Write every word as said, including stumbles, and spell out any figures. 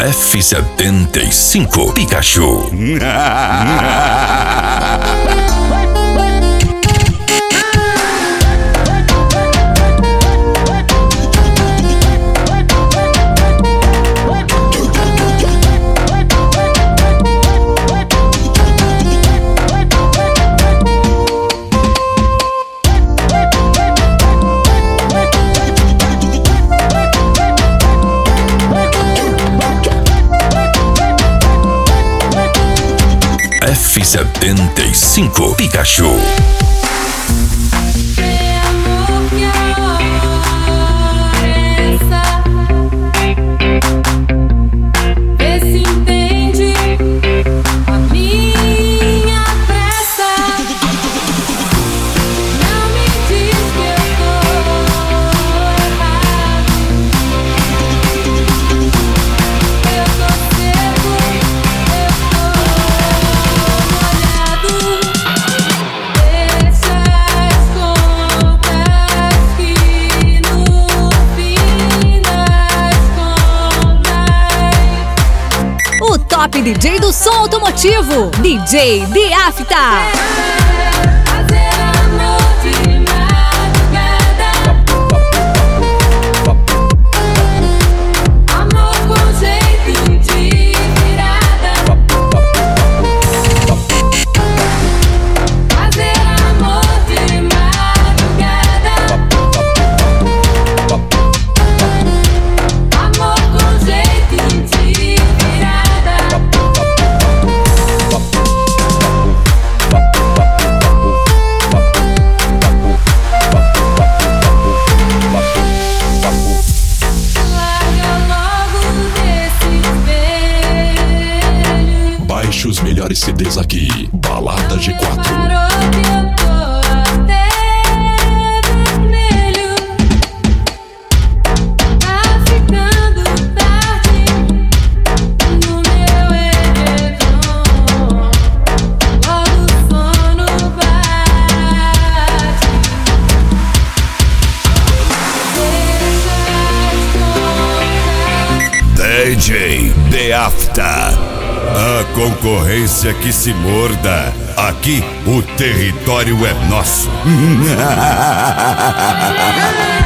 F setenta e cinco Pikachu. F setenta e cinco Pikachu. Top D J do som automotivo, D J Biafta. Os melhores C Ds aqui, Balada G quatro. D J Biafta. A concorrência que se morda. Aqui o território é nosso.